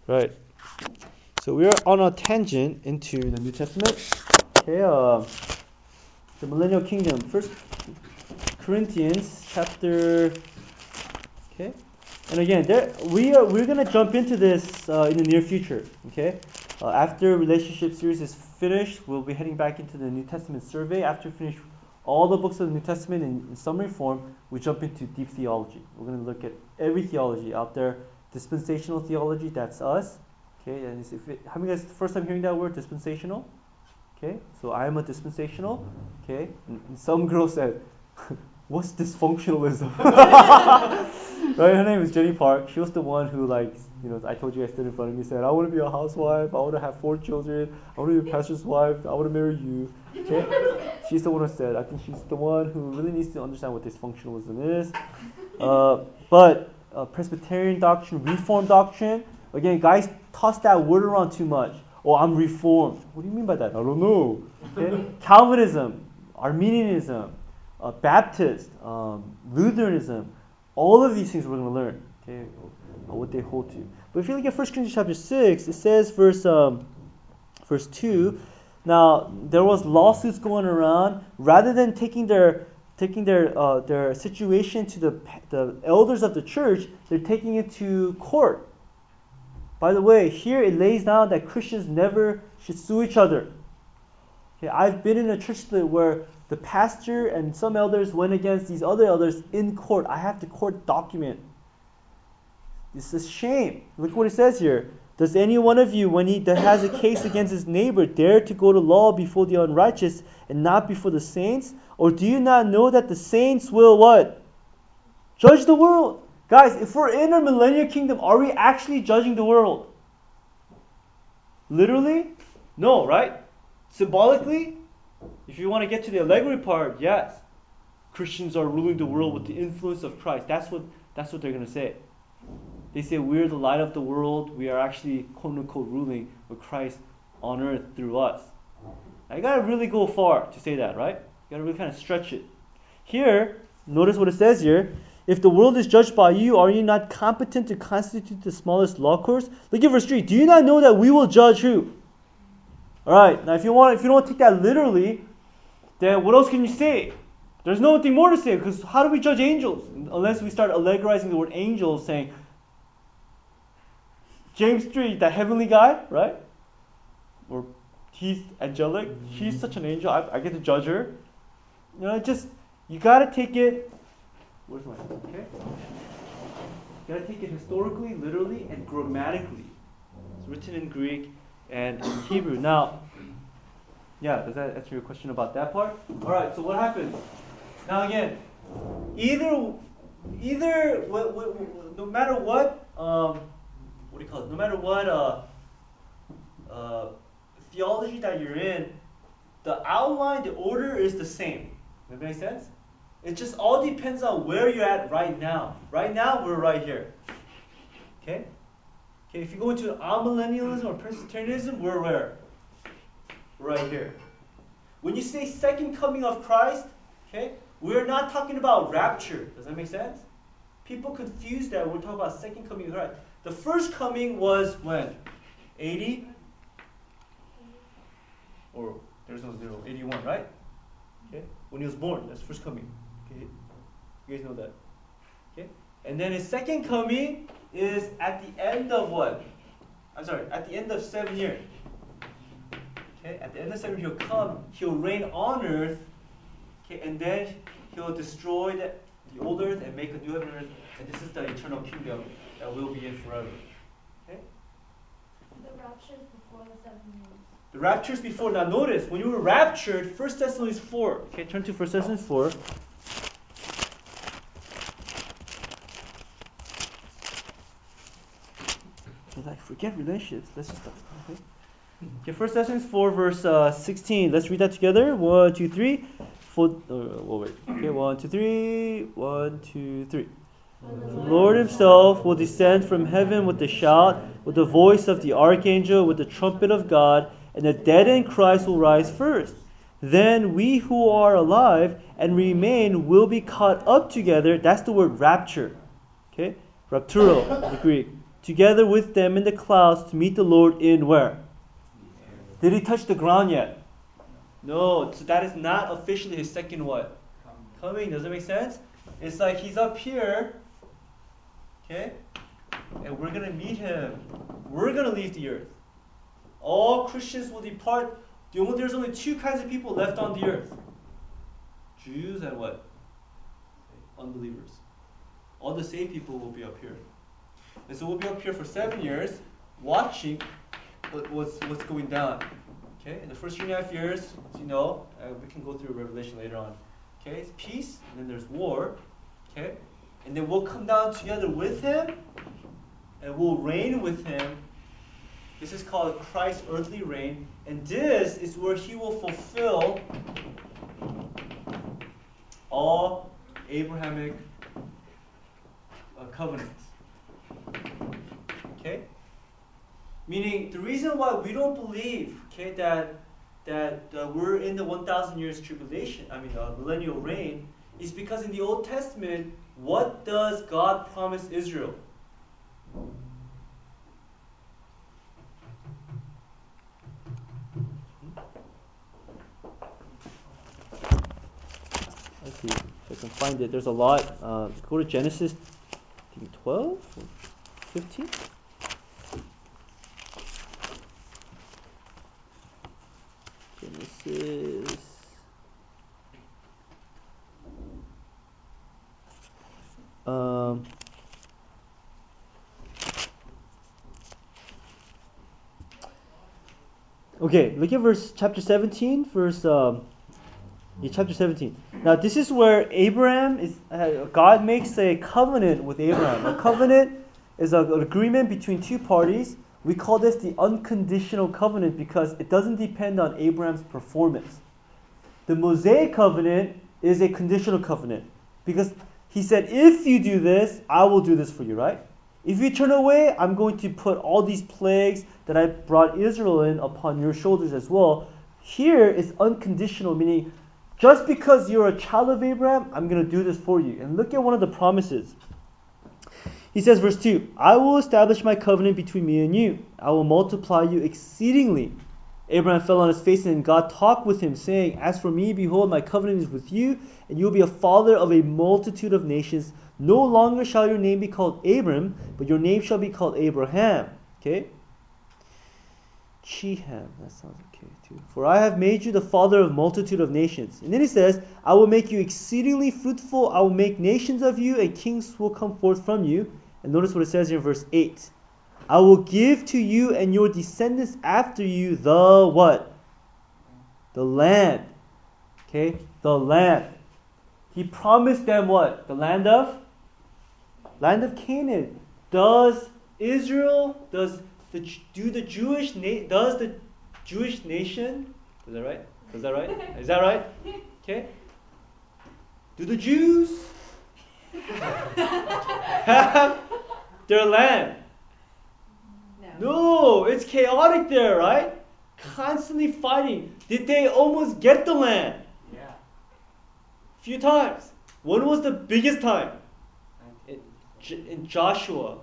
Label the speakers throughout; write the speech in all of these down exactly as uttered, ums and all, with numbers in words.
Speaker 1: Right. So we are on a tangent into the New Testament. Okay, uh, the millennial kingdom. First Corinthians chapter. Okay, and again, there we are. We're gonna jump into this uh, in the near future. Okay, uh, after relationship series is finished, we'll be heading back into the New Testament survey. After we finish all the books of the New Testament in, in summary form, we jump into deep theology. We're gonna look at every theology out there. Dispensational theology, that's us. Okay, and if it, how many guys first time hearing that word, dispensational? Okay, so I am a dispensational. Okay, and, and some girl said, "What's dysfunctionalism?" Right? Her name is Jenny Park. She was the one who, like, you know, I told you I stood in front of me, said, "I want to be a housewife. I want to have four children. I want to be a pastor's wife. I want to marry you." Okay, she's the one who said. I think she's the one who really needs to understand what dysfunctionalism is. Uh, but uh, Presbyterian doctrine, Reformed doctrine. Again, guys toss that word around too much. Oh, I'm Reformed. What do you mean by that? I don't know. Okay? Calvinism, Arminianism, uh, Baptist, um, Lutheranism. All of these things we're going to learn. Okay, uh, what they hold to. But if you look at First Corinthians chapter six, it says verse um, verse two. Now there was lawsuits going around. Rather than taking their taking their uh, their situation to the the elders of the church, they're taking it to court. By the way, here it lays down that Christians never should sue each other. Okay, I've been in a church split where the pastor and some elders went against these other elders in court. I have the court document. This is a shame. Look what it says here. Does any one of you, when he has a case against his neighbor, dare to go to law before the unrighteous and not before the saints? Or do you not know that the saints will what? Judge the world. Guys, if we're in a millennial kingdom, are we actually judging the world? Literally? No, right? Symbolically? If you want to get to the allegory part, yes. Christians are ruling the world with the influence of Christ. That's what that's what they're going to say. They say we're the light of the world. We are actually quote-unquote ruling with Christ on earth through us. Now, you got to really go far to say that, right? You got to really kind of stretch it. Here, notice what it says here. If the world is judged by you, are you not competent to constitute the smallest law courts? Look at verse three. Do you not know that we will judge who? Alright, now if you want if you don't want to take that literally, then what else can you say? There's nothing more to say, because how do we judge angels? Unless we start allegorizing the word angels, saying James three, that heavenly guy, right? Or he's angelic, he's such an angel, I, I get to judge her. You know, just, you gotta take it. Where's my okay? You gotta take it historically, literally, and grammatically. It's written in Greek and in Hebrew. Now, yeah, does that answer your question about that part? Alright, so what happens? Now again, either, either, what, what, what, no matter what, um, what do you call it? No matter what uh, uh, theology that you're in, the outline, the order is the same. Does that make sense? It just all depends on where you're at right now. Right now, we're right here. Okay? Okay, if you go into amillennialism or Presbyterianism, we're where? Right here. When you say second coming of Christ, okay, we're not talking about rapture. Does that make sense? People confuse that. We're talking about second coming of Christ. The first coming was when? eighty? Or there's no zero. eighty-one, right? Okay? When he was born, that's first coming. Okay? You guys know that. Okay? And then his second coming is at the end of what? I'm sorry, at the end of seven years. Okay? At the end of seven years, he'll come, he'll reign on earth, okay, and then he'll destroy the, the old earth and make a new heaven and earth, and this is the eternal kingdom that will be in forever. Okay?
Speaker 2: The rapture is before the seven years.
Speaker 1: The rapture is before. Now notice, when you were raptured, First Thessalonians four. Okay, turn to First Thessalonians four. Like, forget relationships. Let's just stop. Okay. Okay, First Thessalonians four, verse uh, sixteen. Let's read that together. One, two, three. Four. Uh, well, wait. Okay, one, two, three. One, two, three. The Lord Himself will descend from heaven with a shout, with the voice of the archangel, with the trumpet of God, and the dead in Christ will rise first. Then we who are alive and remain will be caught up together. That's the word rapture. Okay, rapturo, the Greek. together with them in the clouds to meet the Lord in where? Did he touch the ground yet? No, so that is not officially his second what? Coming. Does that make sense? It's like he's up here, okay? And we're going to meet him. We're going to leave the earth. All Christians will depart. There's only two kinds of people left on the earth. Jews and what? Unbelievers. All the saved people will be up here. And so we'll be up here for seven years watching what, what's, what's going down. Okay? In the first three and a half years, as you know, uh, we can go through Revelation later on. Okay? It's peace, and then there's war. Okay? And then we'll come down together with him, and we'll reign with him. This is called Christ's earthly reign. And this is where he will fulfill all Abrahamic uh, covenants. Okay? Meaning, the reason why we don't believe, okay, that that uh, we're in the one thousand years tribulation, I mean, uh, millennial reign, is because in the Old Testament, what does God promise Israel? Let's see if I can find it. There's a lot. Uh, go to Genesis, I think twelve or fifteen. Genesis. Um. Okay, look at verse chapter seventeen, verse um, yeah, chapter seventeen. Now this is where Abraham is. Uh, God makes a covenant with Abraham. A covenant is a, an agreement between two parties. We call this the unconditional covenant because it doesn't depend on Abraham's performance. The Mosaic covenant is a conditional covenant because he said, if you do this, I will do this for you, right? If you turn away, I'm going to put all these plagues that I brought Israel in upon your shoulders as well. Here is unconditional, meaning just because you're a child of Abraham, I'm going to do this for you. And look at one of the promises. He says, verse two, I will establish my covenant between me and you. I will multiply you exceedingly. Abraham fell on his face, and God talked with him, saying, as for me, behold, my covenant is with you, and you will be a father of a multitude of nations. No longer shall your name be called Abram, but your name shall be called Abraham. Okay? Chiham, that sounds okay too. For I have made you the father of multitude of nations. And then he says, I will make you exceedingly fruitful. I will make nations of you, and kings will come forth from you. And notice what it says here in verse eight. I will give to you and your descendants after you the what? The land. Okay? The land. He promised them what? The land of? Land of Canaan. Does Israel, does the do the Jewish na- does the Jewish nation, is that right? Is that right? Is that right? Okay. Do the Jews have their land?
Speaker 2: No.
Speaker 1: No, it's chaotic there, right? Constantly fighting. Did they almost get the land?
Speaker 3: Yeah.
Speaker 1: Few times. When was the biggest time? In, in Joshua.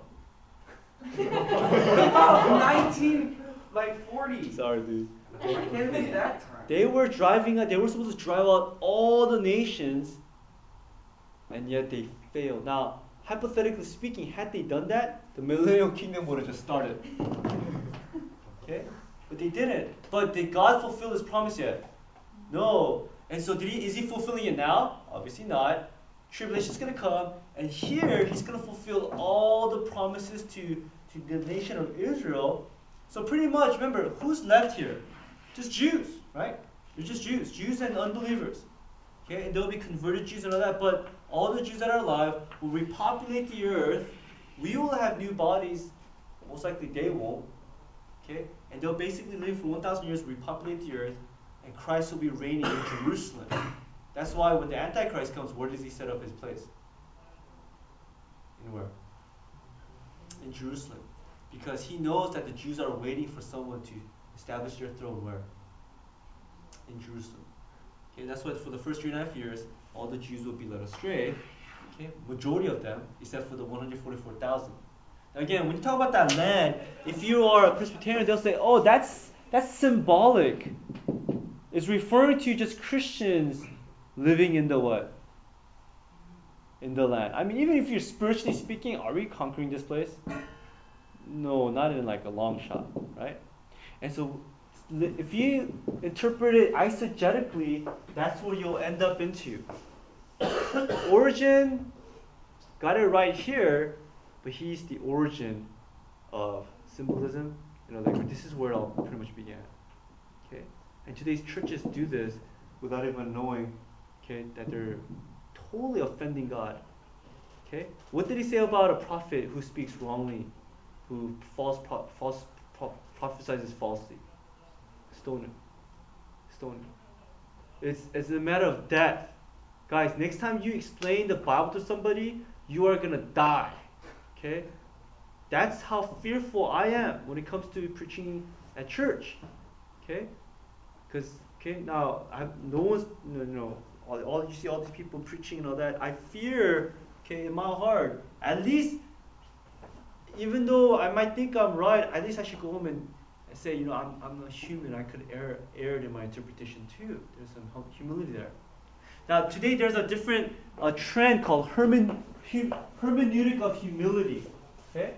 Speaker 3: nineteen, like forty.
Speaker 1: Sorry, dude.
Speaker 3: I can't be that time.
Speaker 1: They were driving out, they were supposed to drive out all the nations, and yet they failed. Now, hypothetically speaking, had they done that, the millennial kingdom would have just started. Okay? But they didn't. But did God fulfill his promise yet? No. And so did he, is he fulfilling it now? Obviously not. Tribulation's going to come, and here he's going to fulfill all the promises to, to the nation of Israel. So pretty much, remember, who's left here? Just Jews, right? They're just Jews. Jews and unbelievers. Okay, and there'll be converted Jews and all that, but all the Jews that are alive will repopulate the earth. We will have new bodies. Most likely they won't. Okay, and they'll basically live for one thousand years, repopulate the earth, and Christ will be reigning in Jerusalem. That's why when the Antichrist comes, where does he set up his place? In where? In Jerusalem. Because he knows that the Jews are waiting for someone to establish their throne where? In Jerusalem. Okay, that's why for the first three and a half years, all the Jews will be led astray. Okay, majority of them, except for the one hundred forty-four thousand. Again, when you talk about that land, if you are a Presbyterian, they'll say, oh, that's that's symbolic. It's referring to just Christians living in the what? In the land. I mean, even if you're spiritually speaking, are we conquering this place? No, not in like a long shot, right? And so, if you interpret it eisegetically, that's where you'll end up into. Origen got it right here, but he's the origin of symbolism. You know, like this is where it all pretty much began. Okay, and today's churches do this without even knowing, okay, that they're totally offending God. Okay, what did he say about a prophet who speaks wrongly, who false pro- false pro- prophesizes falsely? Stone him. Stone him. It's it's a matter of death. Guys, next time you explain the Bible to somebody, you are gonna die. Okay? That's how fearful I am when it comes to preaching at church. Okay? Because okay, now I no one's no no all, all you see all these people preaching and all that. I fear, okay, in my heart, at least even though I might think I'm right, at least I should go home and, and say, you know, I'm I'm a human. I could err err in my interpretation too. There's some hum- humility there. Now today there's a different uh, trend called hermen, hu- hermeneutic of humility. Okay.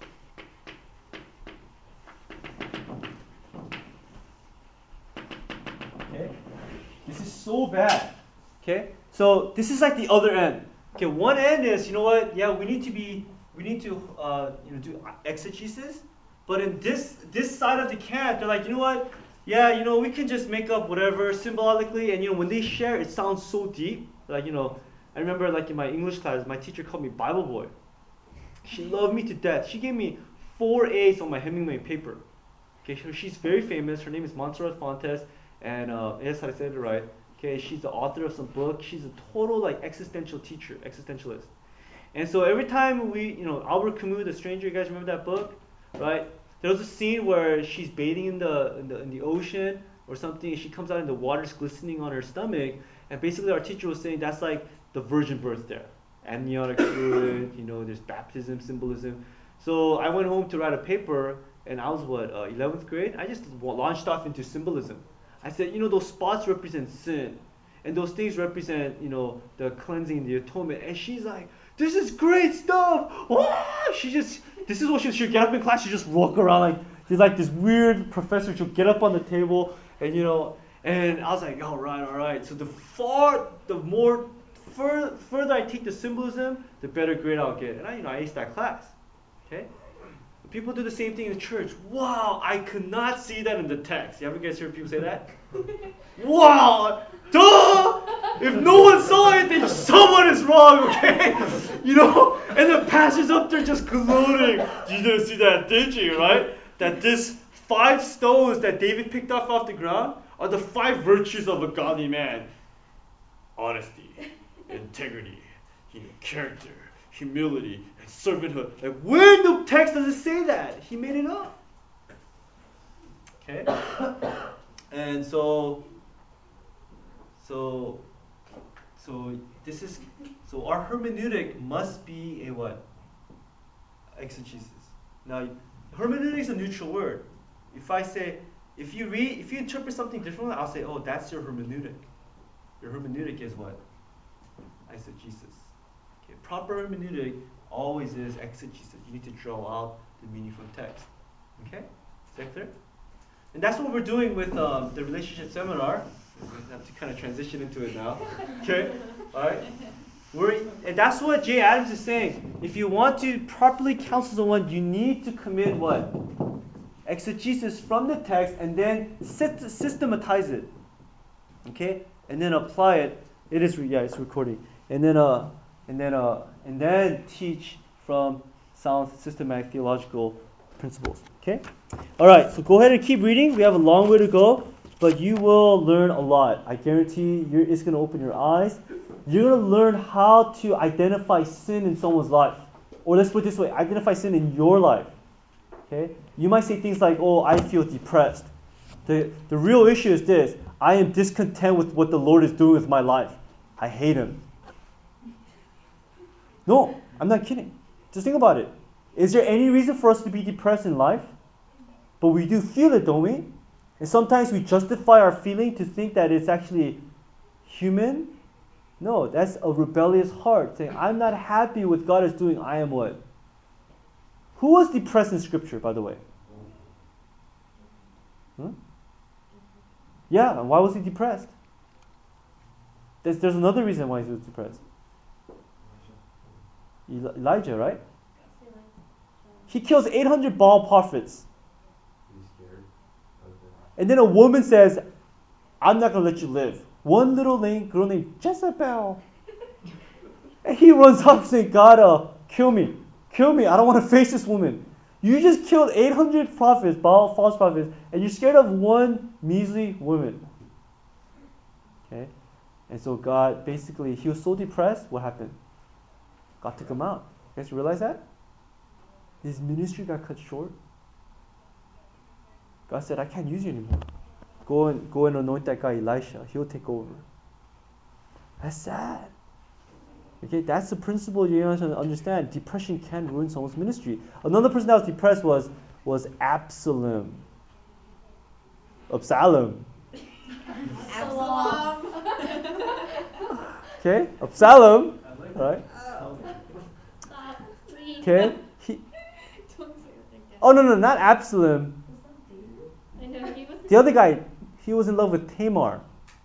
Speaker 1: Okay. This is so bad. Okay. So this is like the other end. Okay. One end is, you know what? Yeah, we need to be, we need to, uh, you know, do exegesis. But in this this side of the camp, they're like, you know what? Yeah, you know, we can just make up whatever symbolically, and you know, when they share, it sounds so deep. Like, you know, I remember like in my English class, my teacher called me Bible boy. She loved me to death. She gave me four A's on my Hemingway paper. Okay, so she's very famous. Her name is Montserrat Fontes, and uh, yes, I said it right. Okay, she's the author of some book. She's a total like existential teacher, existentialist. And so every time we, you know, Albert Camus, The Stranger, you guys remember that book, right? There was a scene where she's bathing in the, in the in the ocean or something, and she comes out and the water's glistening on her stomach. And basically, our teacher was saying that's like the virgin birth there, amniotic fluid. You know, there's baptism symbolism. So I went home to write a paper, and I was what uh, eleventh grade. I just launched off into symbolism. I said, you know, those spots represent sin, and those things represent, you know, the cleansing, the atonement. And she's like, this is great stuff. Oh! She just, this is what she she'll get up in class. She just walk around like she's like this weird professor. She'll get up on the table, and you know, and I was like, all right, all right. So the far, the more fur, further I take the symbolism, the better grade I'll get. And I, you know, I aced that class. Okay. People do the same thing in the church. Wow, I could not see that in the text. You ever guys heard people say that? Wow, duh! If no one saw it, then someone is wrong, okay? You know? And the pastor's up there just gloating. You didn't see that, did you, right? That this five stones that David picked up off the ground are the five virtues of a godly man. Honesty, integrity, you know, character, humility, and servanthood. Like, where in the text does it say that? He made it up. Okay? And so, so, so this is, so our hermeneutic must be a what? Exegesis. Now, hermeneutic is a neutral word. If I say, if you read, if you interpret something differently, I'll say, oh, that's your hermeneutic. Your hermeneutic is what? Eisegesis. Okay, proper hermeneutic always is exegesis. You need to draw out the meaning from text. Okay? Is that clear? And that's what we're doing with um, the relationship seminar. We have to kind of transition into it now. Okay? Alright? We're, and that's what Jay Adams is saying. If you want to properly counsel someone, you need to commit what? Exegesis from the text and then systematize it. Okay? And then apply it. It is, yeah, it's recording. And then, uh, and then, uh, and then teach from sound systematic theological principles. Okay? All right. So go ahead and keep reading. We have a long way to go, but you will learn a lot. I guarantee you're, it's going to open your eyes. You're going to learn how to identify sin in someone's life, or let's put it this way: identify sin in your life. Okay? You might say things like, "Oh, I feel depressed." The the real issue is this: I am discontent with what the Lord is doing with my life. I hate Him. No, I'm not kidding. Just think about it. Is there any reason for us to be depressed in life? But we do feel it, don't we? And sometimes we justify our feeling to think that it's actually human. No, that's a rebellious heart saying, I'm not happy with God is doing, I am what? Who was depressed in Scripture, by the way? Hmm? Yeah, why was he depressed? There's, there's another reason why he was depressed. Eli- Elijah, right? He kills eight hundred Baal prophets. And then a woman says, I'm not going to let you live. One little girl named Jezebel. And he runs up saying, God, uh, kill me. Kill me. I don't want to face this woman. You just killed eight hundred prophets, Baal, false prophets, and you're scared of one measly woman. Okay? And so God, basically, he was so depressed, what happened? God took him out. You guys realize that? His ministry got cut short. God said, I can't use you anymore. Go and go and anoint that guy Elisha. He'll take over. That's sad. Okay, that's the principle you have to understand. Depression can ruin someone's ministry. Another person that was depressed was was Absalom. Absalom.
Speaker 2: Absalom.
Speaker 1: Okay, Absalom. Right.
Speaker 2: Stop, please.
Speaker 1: Okay. He,
Speaker 2: Don't say it again.
Speaker 1: oh no no not Absalom.
Speaker 2: I know he was.
Speaker 1: The other guy, he was in love with Tamar.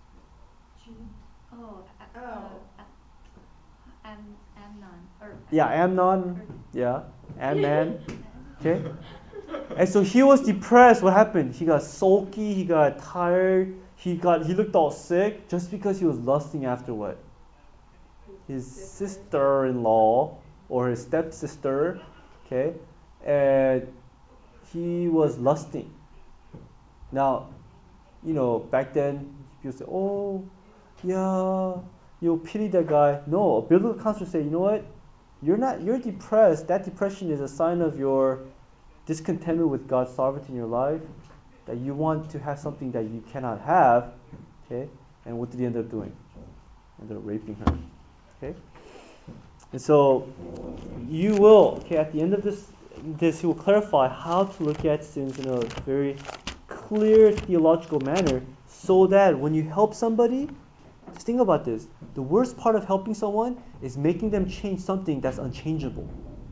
Speaker 2: Oh. Uh,
Speaker 4: Oh.
Speaker 2: Am Amnon or.
Speaker 1: Yeah, Amnon. Yeah, Amnon. Okay. And so he was depressed. What happened? He got sulky. He got tired. He got. He looked all sick just because he was lusting after what? His sister-in-law or his stepsister. Okay, and he was lusting. Now, you know, back then people say, "Oh, yeah, you pity that guy." No, a biblical counselor say, "You know what? You're not. You're depressed. That depression is a sign of your discontentment with God's sovereignty in your life. That you want to have something that you cannot have." Okay, and what did he end up doing? Ended up raping her. Okay, and so you will. Okay, at the end of this, this he will clarify how to look at sins in a very clear theological manner, so that when you help somebody, just think about this. The worst part of helping someone is making them change something that's unchangeable.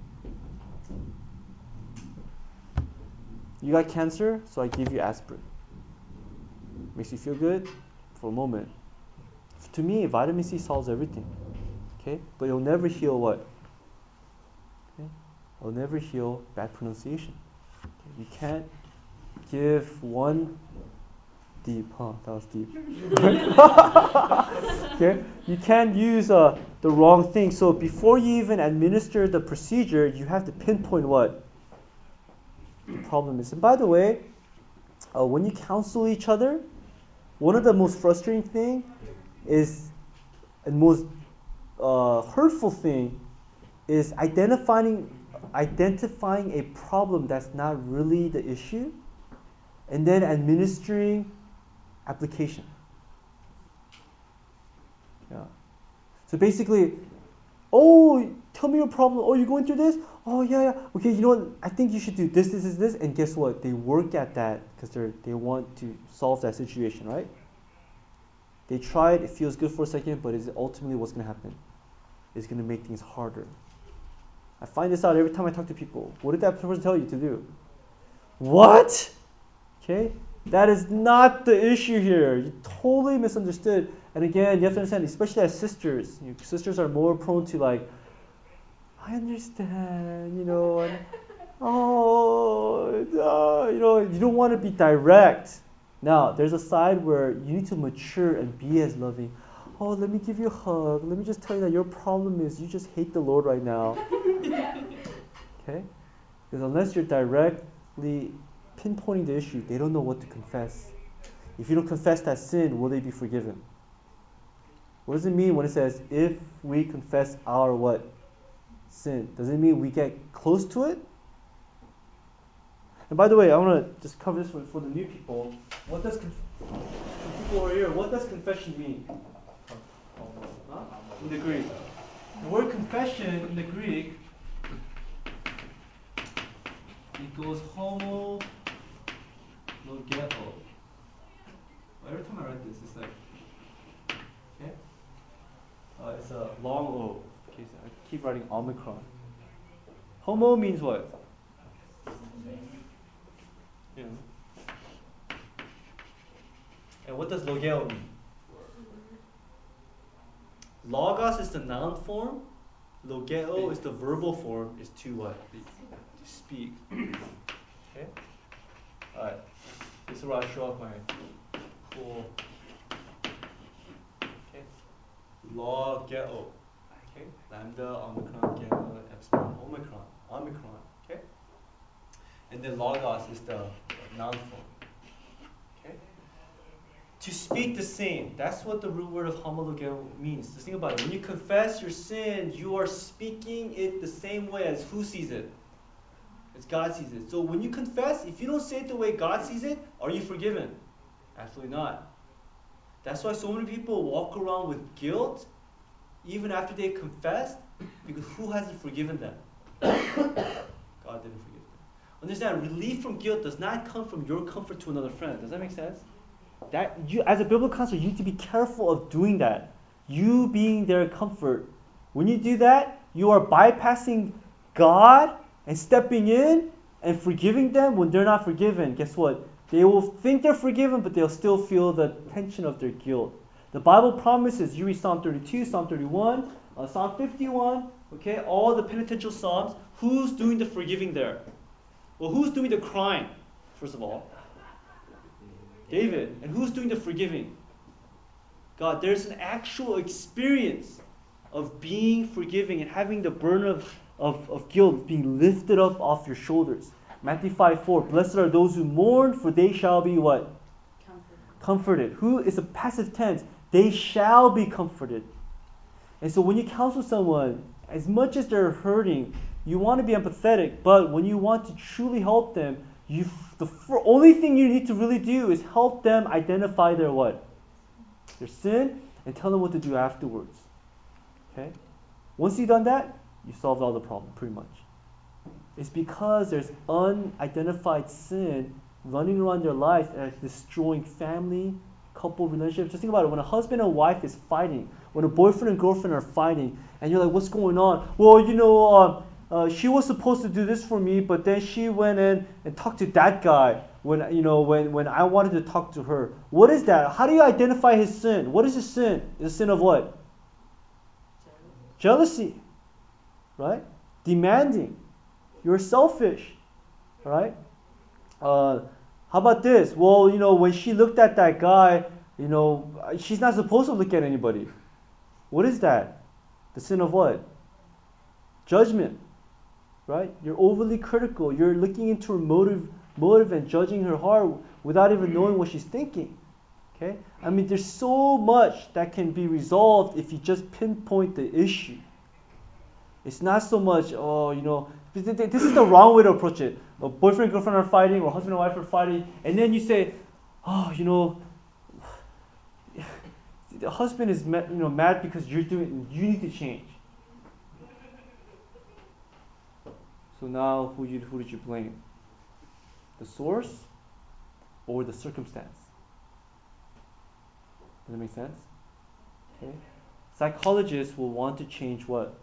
Speaker 1: You got cancer, so I give you aspirin. Makes you feel good for a moment. To me, vitamin C solves everything. Okay? But it'll never heal what? Okay? It'll never heal bad pronunciation. Okay? You can't give one deep, huh? That was deep. Okay? You can't use uh, the wrong thing. So before you even administer the procedure, you have to pinpoint what the problem is. And by the way, uh, when you counsel each other, one of the most frustrating thing is, and most uh, hurtful thing is identifying identifying a problem that's not really the issue, and then administering application. Yeah. So basically, oh, tell me your problem. Oh, you're going through this? Oh, yeah, yeah. Okay, you know what? I think you should do this, this, this, this. And guess what? They work at that because they they want to solve that situation, right? They try it. It feels good for a second, but is ultimately what's going to happen? It's going to make things harder. I find this out every time I talk to people. What did that person tell you to do? What? Okay? That is not the issue here. You totally misunderstood. And again, you have to understand, especially as sisters, you know, sisters are more prone to like, I understand, you know, and, oh, uh, you know, you don't want to be direct. Now, there's a side where you need to mature and be as loving. Oh, let me give you a hug. Let me just tell you that your problem is you just hate the Lord right now. Okay? Because unless you're directly pinpointing the issue, they don't know what to confess. If you don't confess that sin, will they be forgiven? What does it mean when it says, if we confess our what? Sin. Does it mean we get close to it? And by the way, I want to just cover this for, for the new people. What does conf- people over here? What does confession mean? Huh? In the Greek, the word confession in the Greek equals homo logeo. Every time I write this, it's like, okay? Uh, it's a long O. Okay, so I keep writing omicron. Homo means what? You know. And what does logeo mean? Logos is the noun form. Logeo is the verbal form. Is to what? To speak. Okay. All right. This is where I show off my cool. Okay. Logeo. Okay. Lambda, omicron, gamma, epsilon, omicron, omicron. Okay. And then logos is the noun form. Okay. To speak the same. That's what the root word of homologeo means. Just think about it. When you confess your sin, you are speaking it the same way as who sees it? As God sees it. So when you confess, if you don't say it the way God sees it, are you forgiven? Absolutely not. That's why so many people walk around with guilt even after they confessed, because who hasn't forgiven them? God didn't forgive them. Understand, relief from guilt does not come from your comfort to another friend. Does that make sense? That you, as a biblical counselor, you need to be careful of doing that. You being their comfort. When you do that, you are bypassing God and stepping in and forgiving them when they're not forgiven. Guess what? They will think they're forgiven, but they'll still feel the tension of their guilt. The Bible promises, you read Psalm thirty-two, Psalm thirty-one, uh, Psalm fifty-one, okay, all the penitential psalms. Who's doing the forgiving there? Well, who's doing the crying, first of all? David. And who's doing the forgiving? God. There's an actual experience of being forgiving and having the burden of, of, of guilt being lifted up off your shoulders. Matthew five four. Blessed are those who mourn, for they shall be what? Comforted. Comforted. Who is a passive tense? They shall be comforted. And so when you counsel someone, as much as they're hurting, you want to be empathetic, but when you want to truly help them, you the f- only thing you need to really do is help them identify their what? Their sin, and tell them what to do afterwards. Okay? Once you've done that, you solved all the problem, pretty much. It's because there's unidentified sin running around their life and it's destroying family, couple relationships. Just think about it. When a husband and wife is fighting, when a boyfriend and girlfriend are fighting, and you're like, what's going on? Well, you know, uh, uh, she was supposed to do this for me, but then she went in and talked to that guy when, you know, when, when I wanted to talk to her. What is that? How do you identify his sin? What is his sin? It's a sin of what? Jealousy. Right? Demanding. You're selfish. Right? Uh, how about this? Well, you know, when she looked at that guy, you know, she's not supposed to look at anybody. What is that? The sin of what? Judgment. Right? You're overly critical. You're looking into her motive, motive and judging her heart without even knowing what she's thinking. Okay? I mean, there's so much that can be resolved if you just pinpoint the issue. It's not so much, oh, you know, this is the wrong way to approach it. A boyfriend and girlfriend are fighting, or husband and wife are fighting, and then you say, oh, you know, the husband is mad, you know, mad because you're doing, you need to change. So now, who you, who did you blame? The source or the circumstance? Does that make sense? Okay. Psychologists will want to change what?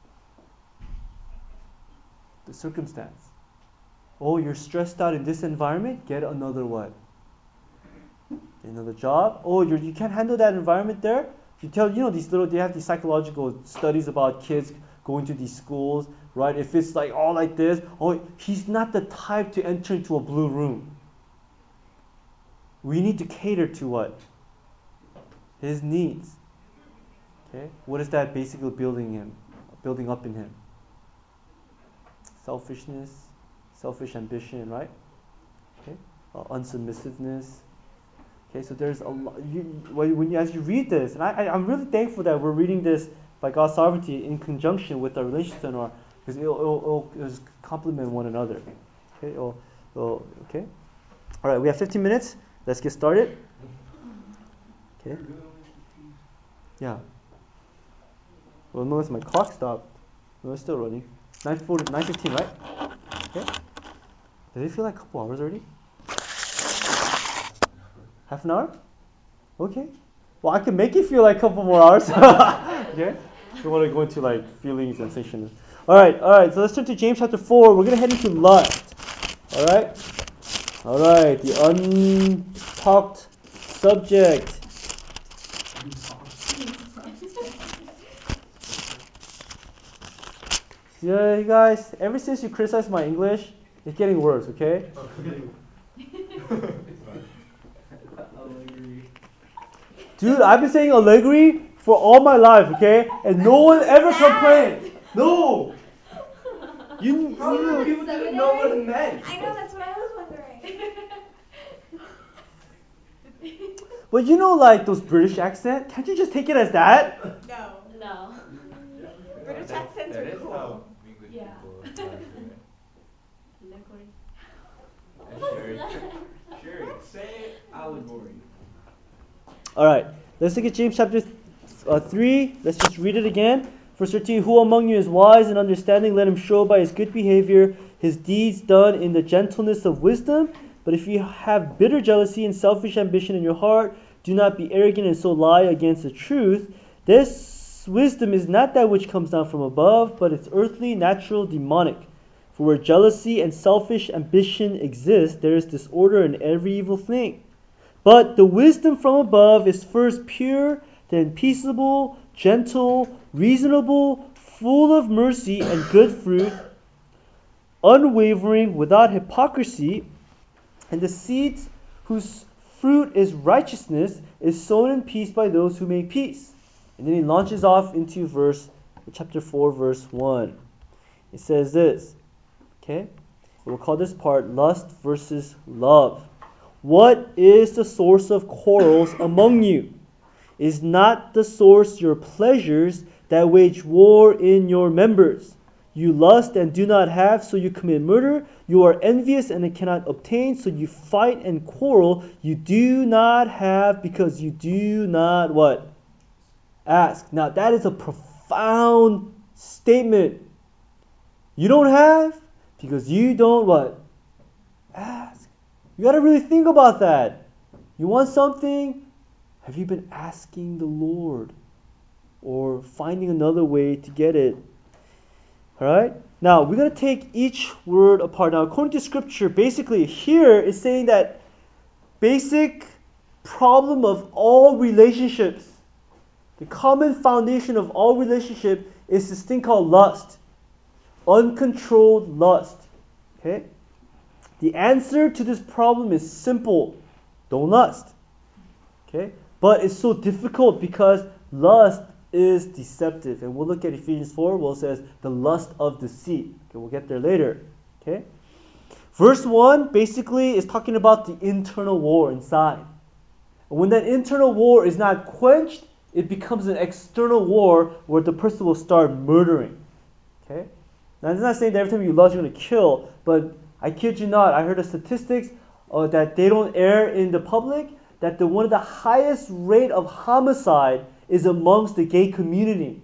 Speaker 1: The circumstance. Oh, you're stressed out in this environment? Get another what? Get another job? Oh, you're, you can't handle that environment there? You tell, you know, these little, they have these psychological studies about kids going to these schools, right? If it's like all like this, oh, he's not the type to enter into a blue room. We need to cater to what? His needs. Okay? What is that basically building him, building up in him? Selfishness, selfish ambition, right? Okay, uh, unsubmissiveness. Okay, so there's a lot. You, when you, as you read this, and I, I, I'm really thankful that we're reading this by God's sovereignty in conjunction with our relationship and our, because it'll, it'll, it'll just complement one another. Okay, it'll, it'll, okay. All right, we have fifteen minutes. Let's get started. Okay. Yeah. Well, notice my clock stopped. No, it's still running. nine forty, nine fifteen, right? Okay. Does it feel like a couple hours already? Half an hour? Okay. Well, I can make it feel like a couple more hours. Okay? If you want to go into like feelings, sensations. Alright, alright, so let's turn to James chapter four. We're going to head into lust. Alright? Alright, the untalked subject. Yeah, you guys, ever since you criticized my English, it's getting worse, okay? Dude, I've been saying Allegri for all my life, okay? And no one ever complained. No! You,
Speaker 3: How many people didn't know what it meant?
Speaker 2: I know, that's what I was wondering.
Speaker 1: But you know, like those British accent, can't you just take it as that?
Speaker 2: No. No.
Speaker 3: British accents are cool.
Speaker 2: Yeah.
Speaker 3: Sure, say allegory.
Speaker 1: Alright, let's look at James chapter uh, three. Let's just read it again. Verse thirteen, who among you is wise and understanding? Let him show by his good behavior his deeds done in the gentleness of wisdom. But if you have bitter jealousy and selfish ambition in your heart, do not be arrogant and so lie against the truth. This wisdom is not that which comes down from above, but it's earthly, natural, demonic. For where jealousy and selfish ambition exist, there is disorder in every evil thing. But the wisdom from above is first pure, then peaceable, gentle, reasonable, full of mercy and good fruit, unwavering, without hypocrisy. And the seeds whose fruit is righteousness is sown in peace by those who make peace. And then he launches off into verse chapter four, verse one. It says this, okay? We'll call this part lust versus love. What is the source of quarrels among you? Is not the source your pleasures that wage war in your members? You lust and do not have, so you commit murder. You are envious and cannot obtain, so you fight and quarrel. You do not have because you do not what? Ask. Now that is a profound statement. You don't have because you don't what? Ask. You got to really think about that. You want something? Have you been asking the Lord or finding another way to get it? Alright? Now, we're going to take each word apart. Now, according to Scripture, basically here is saying that basic problem of all relationships, the common foundation of all relationship is this thing called lust. Uncontrolled lust. Okay? The answer to this problem is simple. Don't lust. Okay? But it's so difficult because lust is deceptive. And we'll look at Ephesians four where it says the lust of deceit. Okay, we'll get there later. Okay? Verse one basically is talking about the internal war inside. And when that internal war is not quenched, it becomes an external war where the person will start murdering. Okay? Now it's not saying that every time you lust you're going to kill, but I kid you not, I heard the statistics uh, that they don't air in the public, that the one of the highest rate of homicide is amongst the gay community.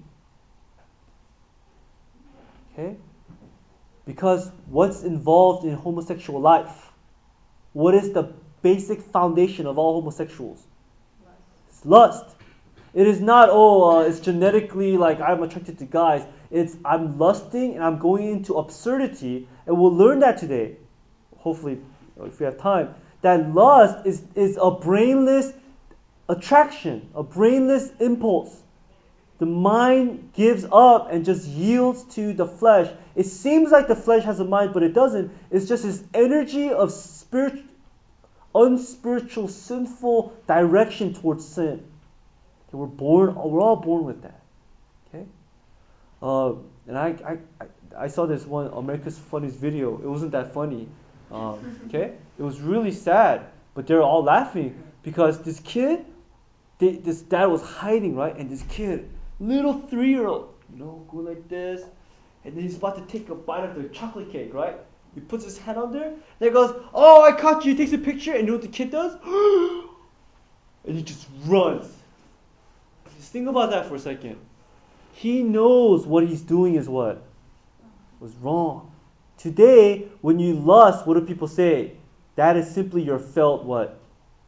Speaker 1: Okay? Because what's involved in homosexual life? What is the basic foundation of all homosexuals? Lust. It's lust. It is not, oh, uh, it's genetically like I'm attracted to guys. It's I'm lusting and I'm going into absurdity. And we'll learn that today. Hopefully, if we have time. That lust is, is a brainless attraction, a brainless impulse. The mind gives up and just yields to the flesh. It seems like the flesh has a mind, but it doesn't. It's just this energy of spirit, unspiritual, sinful direction towards sin. Okay, we're born. We're all born with that. Okay, uh, and I, I, I, I saw this one America's Funniest video. It wasn't that funny. Um, okay, it was really sad, but they were all laughing because this kid, they, this dad was hiding, right? And this kid, little three-year-old, you know, go like this, and then he's about to take a bite of the chocolate cake, right? He puts his hand on there, and he goes, "Oh, I caught you!" He takes a picture, and you know what the kid does? And he just runs. Just think about that for a second. He knows what he's doing is what was wrong. Today, when you lust, what do people say? That is simply your felt what?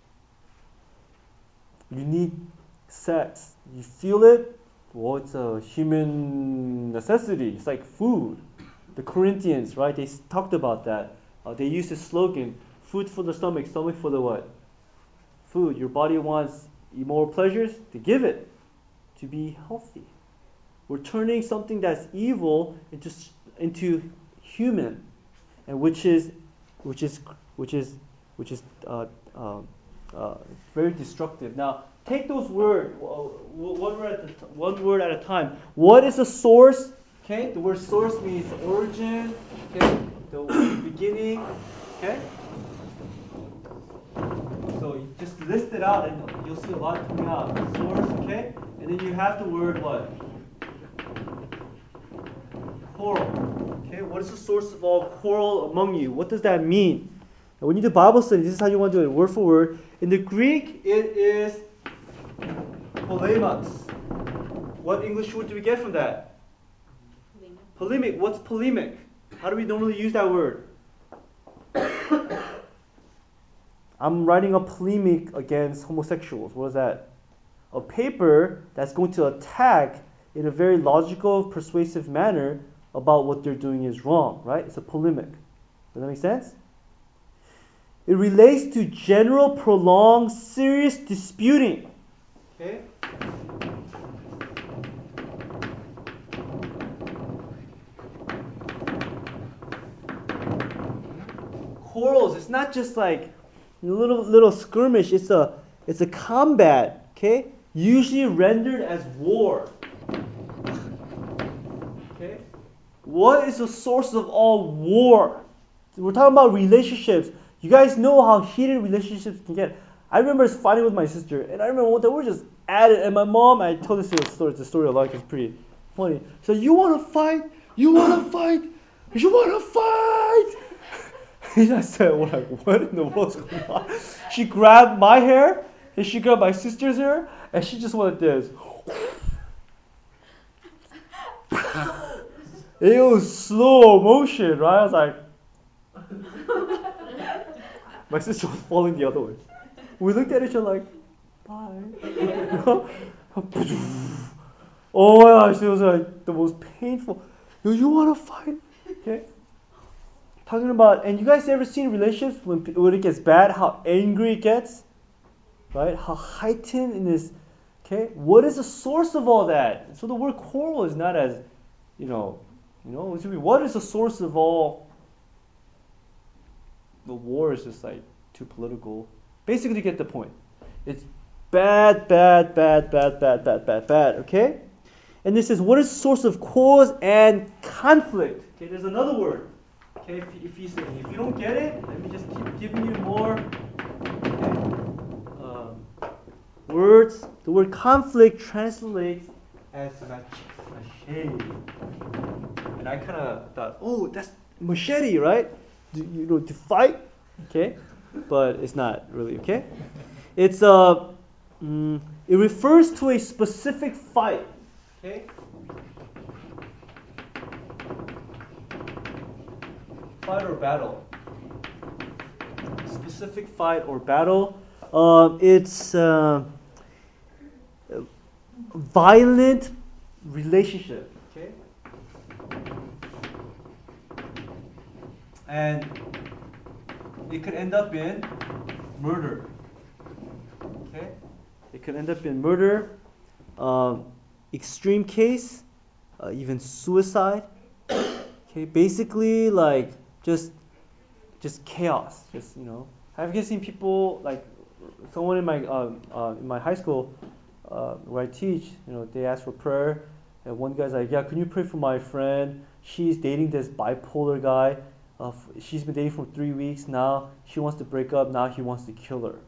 Speaker 1: You need sex. You feel it? Well, it's a human necessity. It's like food. The Corinthians, right? They talked about that. Uh, they used this slogan: "Food for the stomach, stomach for the what? Food." Your body wants immoral pleasures. To give it to be healthy. We're turning something that's evil into into human, and which is which is which is which is uh, uh, uh, very destructive. Now, take those words one word at a, one word at a time. What is the source? Okay, the word source means origin. Okay, the beginning. Okay, so you just list it out, and you'll see a lot coming out. Source. Okay, and then you have the word what? Quarrel. Okay, what is the source of all quarrel among you? What does that mean? Now, when you do Bible study, this is how you want to do it, word for word. In the Greek, it is polemos. What English word do we get from that? Polemic. Polemic. What's polemic? How do we normally use that word? I'm writing a polemic against homosexuals. What is that? A paper that's going to attack in a very logical, persuasive manner about what they're doing is wrong, right? It's a polemic. Does that make sense? It relates to general, prolonged, serious disputing. Okay? Quarrels, it's not just like a little little skirmish, it's a it's a combat, okay? Usually rendered as war. Okay? What is the source of all war? We're talking about relationships. You guys know how heated relationships can get. I remember fighting with my sister, and I remember one time we were just at it, and my mom, I told this story, it's a story I like, it's pretty funny. So, you want to fight? You want to fight? You want to fight? And I said, well, like, what in the world's going on? She grabbed my hair, and she grabbed my sister's hair, and she just went like this. It was slow motion, right? I was like, my sister was falling the other way. We looked at each other like, bye. Oh my gosh, it was like the most painful. Do you want to fight? Okay. Talking about, and you guys ever seen relationships when, when it gets bad, how angry it gets? Right? How heightened in this. Okay. What is the source of all that? So the word quarrel is not as, you know, you know, it should be, what is the source of all the war is just like too political. Basically, you get the point. It's bad, bad, bad, bad, bad, bad, bad, bad. Okay? And this is what is the source of cause and conflict. Okay, there's another word. Okay, if, if you say, if you don't get it, let me just keep giving you more okay, um, words. The word conflict translates as machete. And I kind of thought, oh, that's machete, right? Do, you know, to fight, okay, but it's not really, okay. It's a, uh, mm, it refers to a specific fight, okay. Fight or battle. Specific fight or battle. Uh, it's uh, violent relationship, okay. And it could end up in murder. Okay? It could end up in murder, um, extreme case, uh, even suicide. Okay? Basically, like just, just chaos. Just you know. Have you seen people like someone in my uh, uh, in my high school uh, where I teach? You know, they ask for prayer, and one guy's like, "Yeah, can you pray for my friend? She's dating this bipolar guy." Uh, she's been dating for three weeks now. She wants to break up. Now he wants to kill her.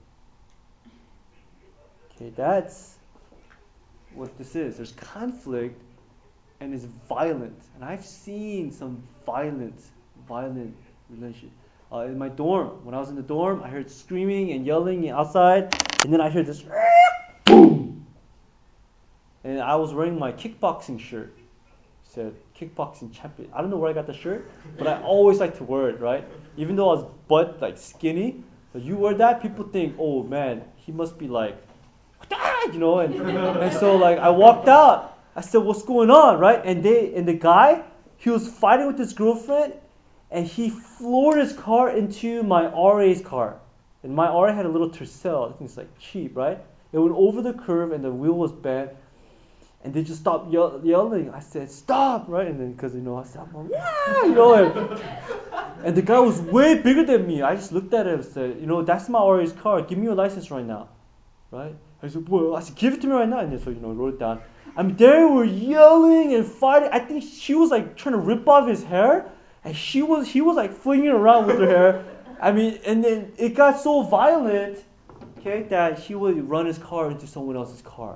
Speaker 1: Okay, that's what this is. There's conflict, and it's violent. And I've seen some violent, violent relationship. Uh, in my dorm, when I was in the dorm, I heard screaming and yelling outside, and then I heard this boom. And I was wearing my kickboxing shirt, said kickboxing champion. I don't know where I got the shirt, but I always like to wear it, right? Even though I was butt like skinny, but you wear that, people think, oh man, he must be like, you know, and, and so like I walked out. I said, what's going on, right? And they and the guy, he was fighting with his girlfriend, and he floored his car into my R A's car. And my R A had a little Tercel, I think it's like cheap, right? It went over the curve and the wheel was bent. And they just stopped yell- yelling. I said, stop, right? And then, because, you know, I said, I'm like, yeah, you know. And, and the guy was way bigger than me. I just looked at him and said, you know, that's my R A's car. Give me your license right now, right? I said, well, I said, give it to me right now. And then, so, you know, I wrote it down. I mean, they were yelling and fighting. I think she was, like, trying to rip off his hair. And she was, he was, like, flinging around with her hair. I mean, and then it got so violent, okay, that he would run his car into someone else's car.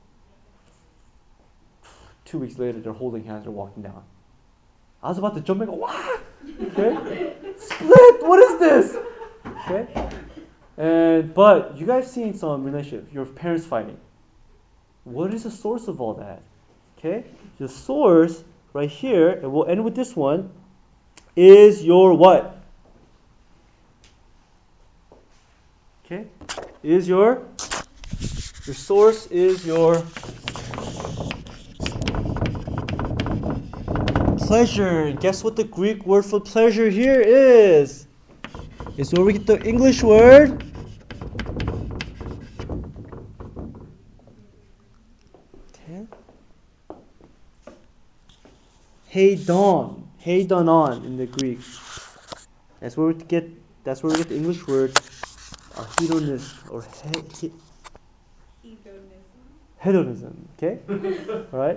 Speaker 1: Two weeks later, they're holding hands, they're walking down. I was about to jump and go, what? Okay? Split, what is this? Okay? And, but you guys seen some relationship, your parents fighting. What is the source of all that? Okay? The source, right here, and we'll end with this one, is your what? Okay? Is your, your source is your pleasure. Guess what the Greek word for pleasure here is? It's where we get the English word okay. Hedon. Hedonon in the Greek. That's where we get that's where we get the English word uh, hedonist or he, he, hedonism. Okay? Alright?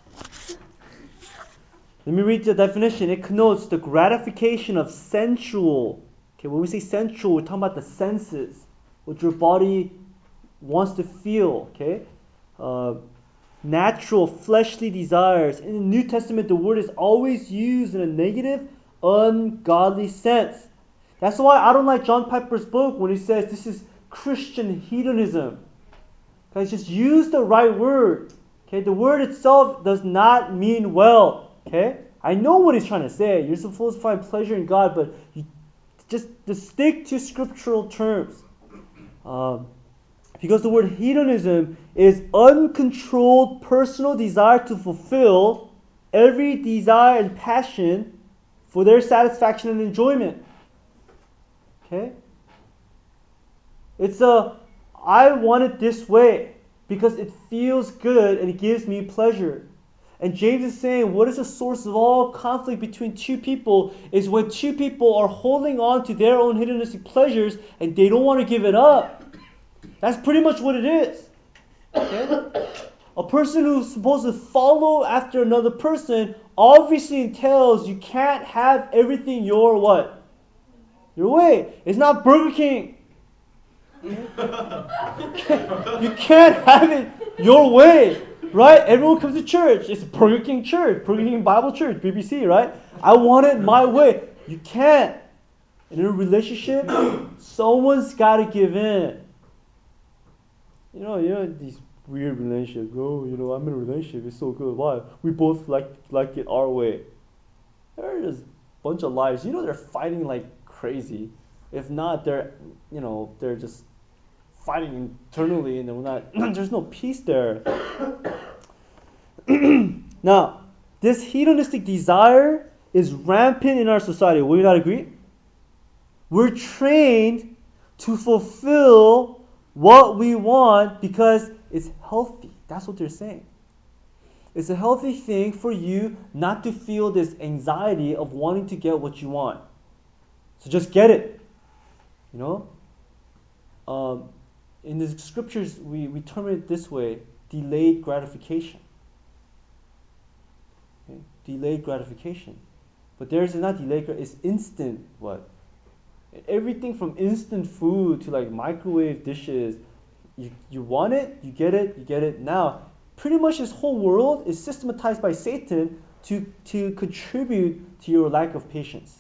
Speaker 1: Let me read the definition. It connotes the gratification of sensual. Okay, when we say sensual, we're talking about the senses, what your body wants to feel. Okay, uh, natural fleshly desires. In the New Testament, the word is always used in a negative, ungodly sense. That's why I don't like John Piper's book when he says this is Christian hedonism. Guys, just use the right word. Okay, the word itself does not mean well. Okay, I know what he's trying to say. You're supposed to find pleasure in God, but you just, just stick to scriptural terms. Um, because the word hedonism is uncontrolled personal desire to fulfill every desire and passion for their satisfaction and enjoyment. Okay? It's a, I want it this way because it feels good and it gives me pleasure. And James is saying, what is the source of all conflict between two people is when two people are holding on to their own hedonistic pleasures and they don't want to give it up. That's pretty much what it is. Okay? A person who's supposed to follow after another person obviously entails you can't have everything your what? Your way. It's not Burger King. Okay? You can't have it your way. Right? Everyone comes to church. It's Burger King church, Burger King Bible church, B B C, right? I want it my way. You can't. In a relationship, someone's got to give in. You know, you know these weird relationships. Oh, you know, I'm in a relationship. It's so good. Why? We both like like it our way. They're just a bunch of lies. You know, they're fighting like crazy. If not, they're, you know, they're just fighting internally, and they're not. There's no peace there. Now, this hedonistic desire is rampant in our society. Will you not agree? We're trained to fulfill what we want because it's healthy. That's what they're saying. It's a healthy thing for you not to feel this anxiety of wanting to get what you want. So just get it. You know? Um, in the scriptures, we, we term it this way, delayed gratification. Okay? Delayed gratification. But there's not delayed, it's instant what? Everything from instant food to like microwave dishes. You, you want it, you get it, you get it. Now, pretty much this whole world is systematized by Satan to, to contribute to your lack of patience.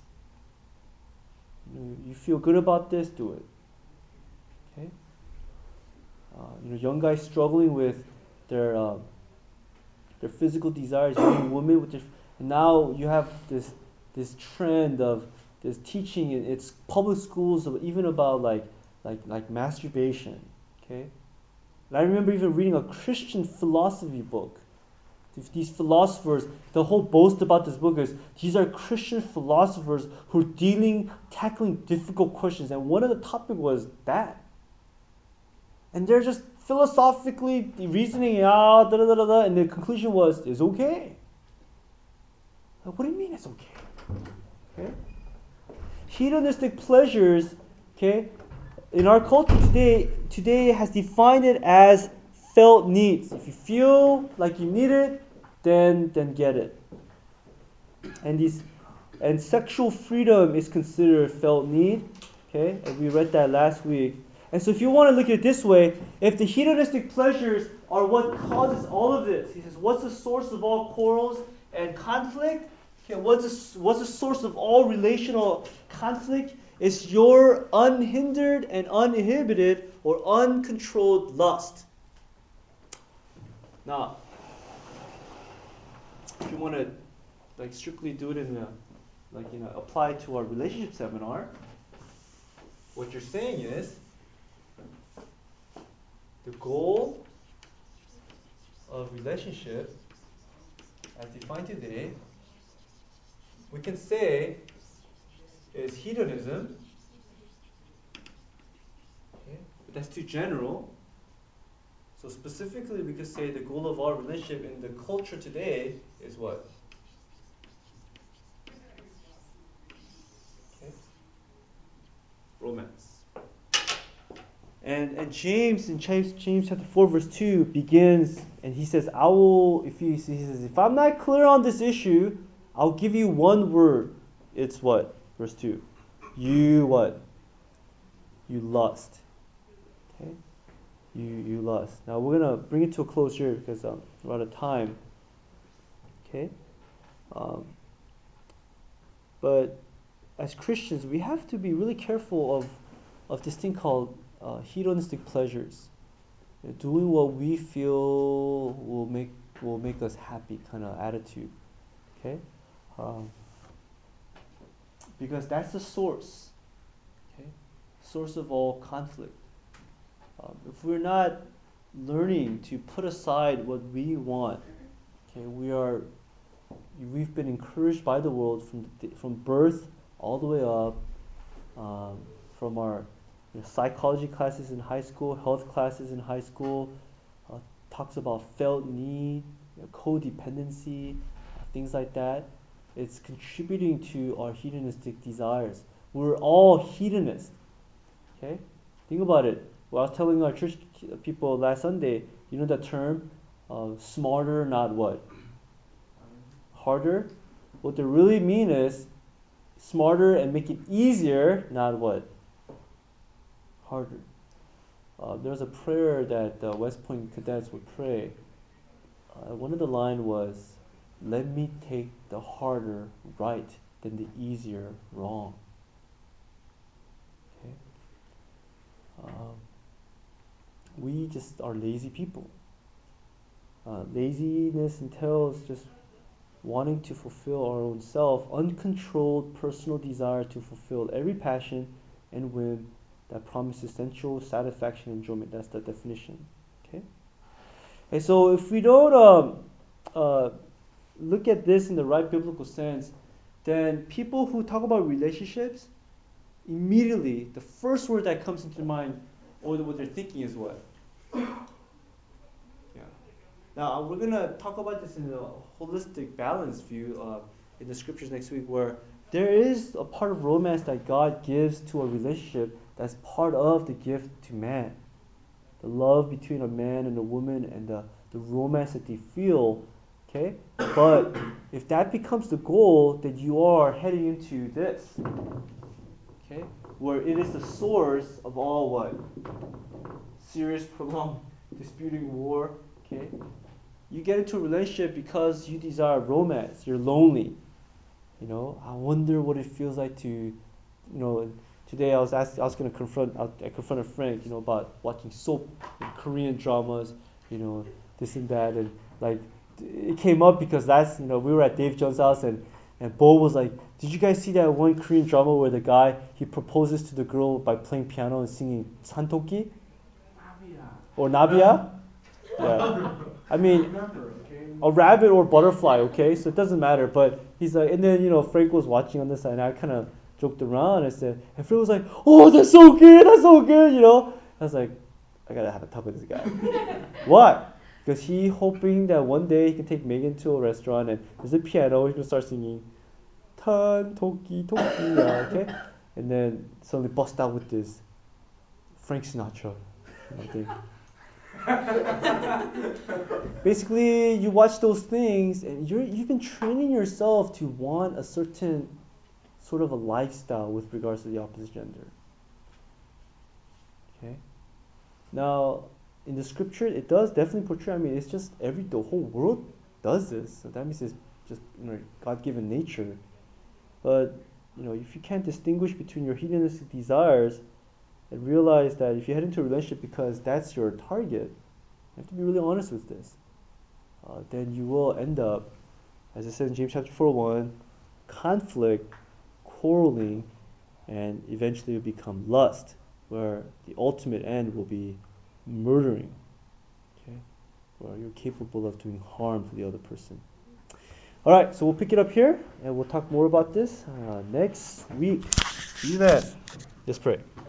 Speaker 1: You feel good about this, do it. Okay? Uh, you know, young guys struggling with their uh, their physical desires, young women with their, and now you have this this trend of this teaching in its public schools of even about like like like masturbation. Okay, and I remember even reading a Christian philosophy book. These philosophers, the whole boast about this book is these are Christian philosophers who are dealing, tackling difficult questions, and one of the topic was that. And they're just philosophically reasoning it out, da, da, da, da, da, and the conclusion was, it's okay. Like, what do you mean it's okay? Okay? Hedonistic pleasures, okay, in our culture today, today has defined it as felt needs. If you feel like you need it, then then get it. And these and sexual freedom is considered felt need. Okay, and we read that last week. And so if you want to look at it this way, if the hedonistic pleasures are what causes all of this, he says, what's the source of all quarrels and conflict? Okay, what's the, what's the source of all relational conflict? It's your unhindered and uninhibited or uncontrolled lust. Now, if you want to like strictly do it in a, like you know, apply to our relationship seminar, what you're saying is the goal of relationship as defined today, we can say is hedonism. Okay, but that's too general. So specifically, we could say the goal of our relationship in the culture today is what? Okay. Romance. And and James in James, James chapter four verse two begins, and he says, "I will." If he, he says, if I'm not clear on this issue, I'll give you one word. It's what? Verse two. You what? You lust. Okay. You you lust. Now we're gonna bring it to a close here because um, we're out of time. Okay. Um, but as Christians, we have to be really careful of of this thing called uh, hedonistic pleasures. You know, doing what we feel will make will make us happy, kind of attitude. Okay. Um, because that's the source. Okay. Source of all conflict. Um, if we're not learning to put aside what we want, okay, we are, we've been encouraged by the world from the, from birth all the way up, um, from our you know, psychology classes in high school, health classes in high school, uh, talks about felt need, you know, codependency, uh, things like that. It's contributing to our hedonistic desires. We're all hedonists. Okay, think about it. Well, I was telling our church people last Sunday, you know that term, uh, smarter, not what? Harder? What they really mean is smarter and make it easier, not what? Harder. Uh, there's a prayer that uh, West Point cadets would pray. Uh, one of the lines was, let me take the harder right than the easier wrong. Okay. Um, we just are lazy people. Uh, laziness entails just wanting to fulfill our own self, uncontrolled personal desire to fulfill every passion and whim that promises sensual satisfaction and enjoyment. That's the definition. Okay. And so if we don't um, uh, look at this in the right biblical sense, then people who talk about relationships, immediately the first word that comes into their mind or what they're thinking is what? Yeah. Now we're gonna talk about this in a holistic, balanced view uh, in the scriptures next week, where there is a part of romance that God gives to a relationship that's part of the gift to man. The love between a man and a woman and the, the romance that they feel. Okay? But if that becomes the goal, then you are heading into this. Okay? Where it is the source of all what? Serious, prolonged, disputing war. Okay? You get into a relationship because you desire romance. You're lonely. You know, I wonder what it feels like to, you know, today I was asked, I was going to confront, I confronted Frank, you know, about watching soap and Korean dramas, you know, this and that, and like it came up because that's, you know, we were at Dave Jones' house and, and Bo was like, did you guys see that one Korean drama where the guy, he proposes to the girl by playing piano and singing Santoki? Or Nabia? Yeah. I mean, a rabbit or butterfly, okay? So it doesn't matter. But he's like, and then, you know, Frank was watching on this side and I kind of joked around and said, and Frank was like, oh, that's so good, that's so good, you know? I was like, I gotta have a talk with this guy. Why? Because he hoping that one day he can take Megan to a restaurant and there's a piano, he can start singing Tan Toki Toki, yeah, okay? And then suddenly bust out with this Frank Sinatra. You know, basically, you watch those things and you're you've been training yourself to want a certain sort of a lifestyle with regards to the opposite gender. Okay? Now, in the scripture, it does definitely portray, I mean, it's just every, the whole world does this. So that means it's just, you know, God-given nature. But, you know, if you can't distinguish between your hedonistic desires and realize that if you head into a relationship because that's your target, you have to be really honest with this. Uh, then you will end up, as it says in James chapter four one, conflict, quarreling, and eventually it will become lust, where the ultimate end will be murdering, okay, where you're capable of doing harm to the other person. All right, so we'll pick it up here, and we'll talk more about this uh, next week. See you then. Let's pray.